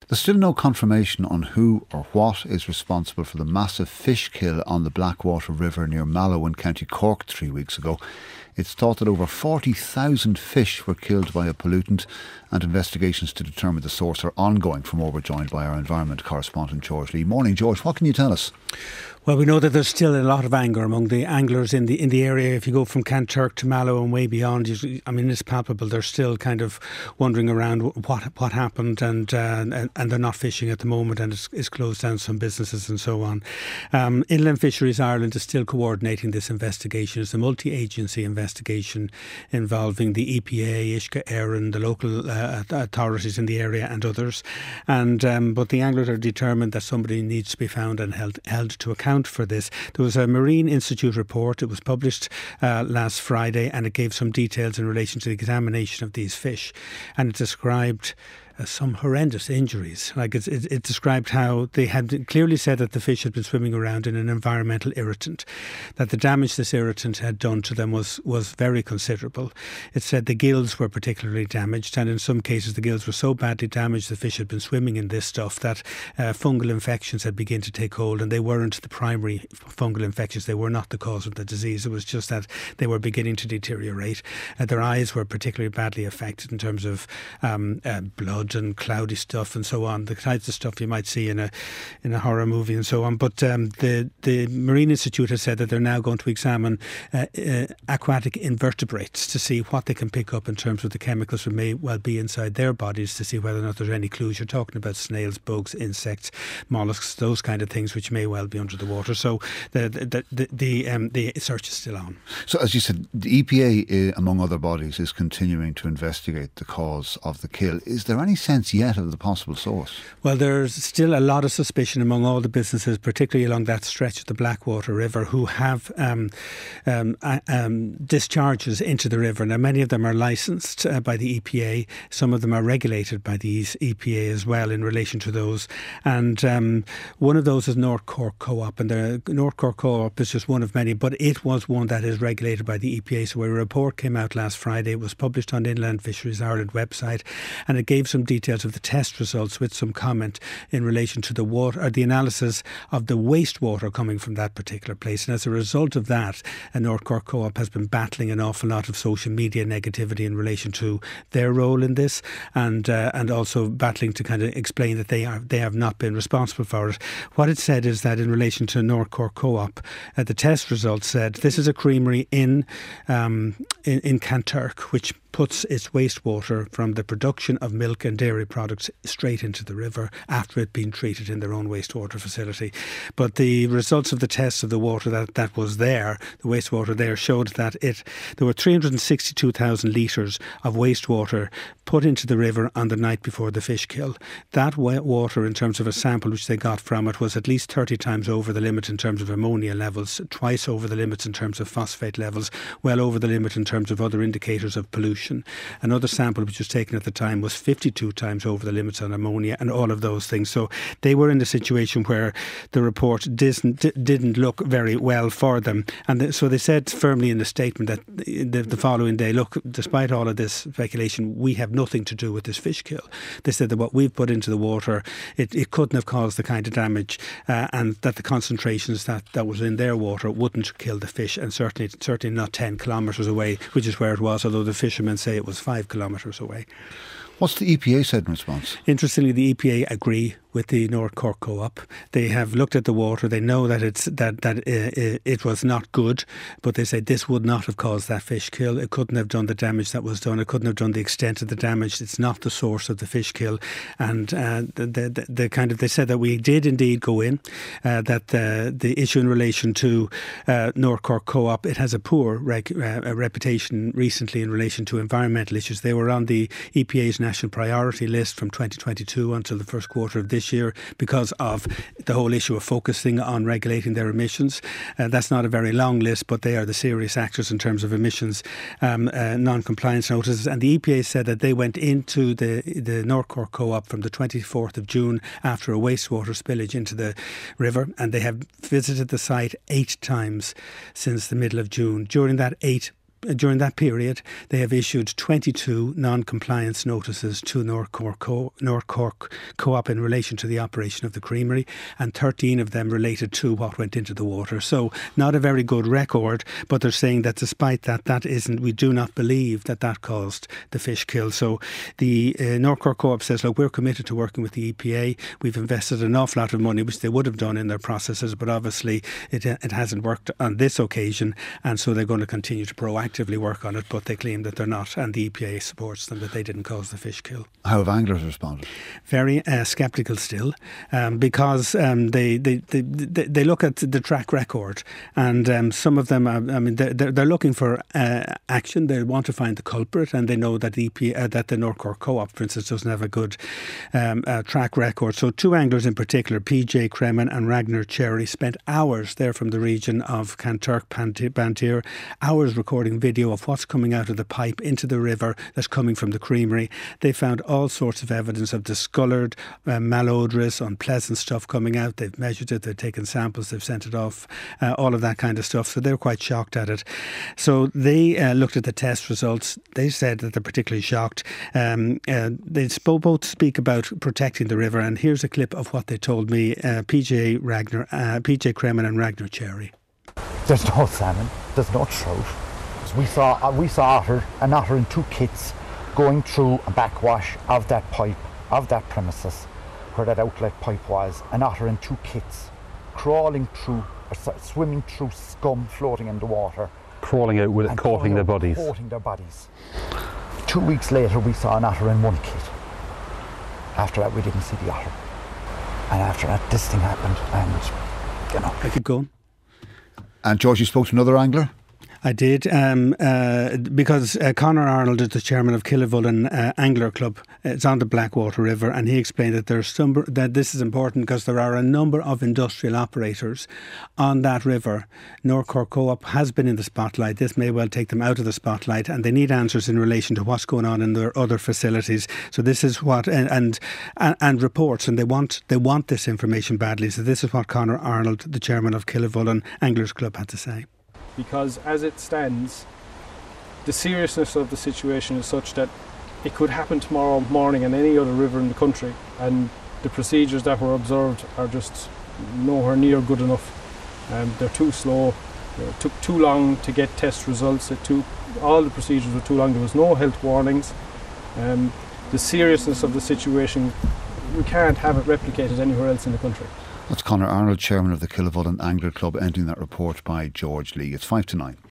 There's still no confirmation on who or what is responsible for the massive fish kill on the Blackwater River near Mallow in County Cork 3 weeks ago. It's thought that over 40,000 fish were killed by a pollutant, and investigations to determine the source are ongoing. For more, we're joined by our environment correspondent George Lee. Morning, George. What can you tell us? Well, we know that there's still a lot of anger among the anglers in the area. If you go from Kanturk to Mallow and way beyond, it's palpable. They're still kind of wandering around what happened, and they're not fishing at the moment, and it's closed down some businesses and so on. Inland Fisheries Ireland is still coordinating this investigation. It's a multi-agency investigation involving the EPA, Uisce Éireann, the local authorities in the area and others. But the anglers are determined that somebody needs to be found and held to account for this. There was a Marine Institute report. It was published last Friday, and it gave some details in relation to the examination of these fish, and it described some horrendous injuries. It described how they had clearly said that the fish had been swimming around in an environmental irritant, that the damage this irritant had done to them was very considerable. It said the gills were particularly damaged, and in some cases the gills were so badly damaged the fish had been swimming in this stuff that fungal infections had begun to take hold, and they weren't the primary fungal infections. They were not the cause of the disease. It was just that they were beginning to deteriorate. Their eyes were particularly badly affected in terms of blood and cloudy stuff and so on, the types of stuff you might see in a horror movie and so on. But the Marine Institute has said that they're now going to examine aquatic invertebrates to see what they can pick up in terms of the chemicals that may well be inside their bodies, to see whether or not there's any clues. You're talking about snails, bugs, insects, molluscs, those kind of things which may well be under the water. So the search is still on. So as you said, the EPA, among other bodies, is continuing to investigate the cause of the kill. Is there any sense yet of the possible source? Well, there's still a lot of suspicion among all the businesses, particularly along that stretch of the Blackwater River, who have discharges into the river. Now, many of them are licensed by the EPA. Some of them are regulated by the EPA as well in relation to those. And one of those is North Cork Co-op, and the North Cork Co-op is just one of many, but it was one that is regulated by the EPA. So a report came out last Friday. It was published on the Inland Fisheries Ireland website, and it gave some details of the test results with some comment in relation to the water, or the analysis of the wastewater coming from that particular place. And as a result of that, North Cork Co-op has been battling an awful lot of social media negativity in relation to their role in this, and also battling to kind of explain that they have not been responsible for it. What it said is that in relation to North Cork Co-op, the test results said this is a creamery in Kanturk, which puts its wastewater from the production of milk and dairy products straight into the river after it being treated in their own wastewater facility. But the results of the tests of the water that was there, the wastewater there, showed that there were 362,000 litres of wastewater put into the river on the night before the fish kill. That water, in terms of a sample which they got from it, was at least 30 times over the limit in terms of ammonia levels, twice over the limits in terms of phosphate levels, well over the limit in terms of other indicators of pollution. Another sample which was taken at the time was 52 times over the limits on ammonia, and all of those things. So they were in a situation where the report didn't look very well for them. And so they said firmly in the statement that the following day, look, despite all of this speculation, we have nothing to do with this fish kill. They said that what we've put into the water, it couldn't have caused the kind of damage, and that the concentrations that was in their water wouldn't kill the fish, and certainly not 10 kilometres away, which is where it was, although the fishermen say it was 5 kilometres away. What's the EPA said in response? Interestingly, the EPA agree with the North Cork Co-op. They have looked at the water. They know that it was not good, but they say this would not have caused that fish kill. It couldn't have done the damage that was done. It couldn't have done the extent of the damage. It's not the source of the fish kill. And they said that we did indeed go in. That the issue in relation to North Cork Co-op, it has a poor reputation recently in relation to environmental issues. They were on the EPA's national priority list from 2022 until the first quarter of this year because of the whole issue of focusing on regulating their emissions. That's not a very long list, but they are the serious actors in terms of emissions non-compliance notices. And the EPA said that they went into the North Cork Co-op from the 24th of June after a wastewater spillage into the river, and they have visited the site 8 times since the middle of June. During that 8 period, they have issued 22 non-compliance notices to North Cork Co-op in relation to the operation of the creamery, and 13 of them related to what went into the water. So not a very good record, but they're saying that despite that we do not believe that caused the fish kill. So the North Cork Co-op says, look, we're committed to working with the EPA. We've invested an awful lot of money, which they would have done in their processes, but obviously it hasn't worked on this occasion, and so they're going to continue to proactively work on it, but they claim that they're not, and the EPA supports them, that they didn't cause the fish kill. How have anglers responded? Very sceptical still, because they look at the track record, and some of them, they're looking for action. They want to find the culprit, and they know that that the North Cork Co-op, for instance, doesn't have a good track record. So two anglers in particular, PJ Kremen and Ragnar Cherry, spent hours there from the region of Kanturk, Bantir, hours recording video of what's coming out of the pipe into the river that's coming from the creamery. They found all sorts of evidence of discoloured, malodorous, unpleasant stuff coming out. They've measured it, they've taken samples, they've sent it off, all of that kind of stuff. So they're quite shocked at it. So they looked at the test results. They said that they're particularly shocked. They both speak about protecting the river, and here's a clip of what they told me, PJ Kremen and Ragnar Cherry. There's no salmon, there's no trout. We saw an otter and two kits going through a backwash of that pipe, of that premises, where that outlet pipe was. An otter and two kits crawling through, swimming through scum floating in the water. Crawling out with it, coating their bodies. 2 weeks later we saw an otter in one kit. After that we didn't see the otter. And after that this thing happened, and you know. I keep going. And George, you spoke to another angler? I did, because Conor Arnold is the chairman of Killavullen Angler Club. It's on the Blackwater River, and he explained that this is important because there are a number of industrial operators on that river. North Cork Co-op has been in the spotlight. This may well take them out of the spotlight, and they need answers in relation to what's going on in their other facilities. So this is what and reports, and they want this information badly. So this is what Conor Arnold, the chairman of Killavullen Anglers Club, had to say. Because as it stands, the seriousness of the situation is such that it could happen tomorrow morning in any other river in the country, and the procedures that were observed are just nowhere near good enough. They're too slow. It took too long to get test results. All the procedures were too long. There was no health warnings. The seriousness of the situation, we can't have it replicated anywhere else in the country. That's Conor Arnold, chairman of the Killavullen Angler Club, ending that report by George Lee. It's 5 to 9.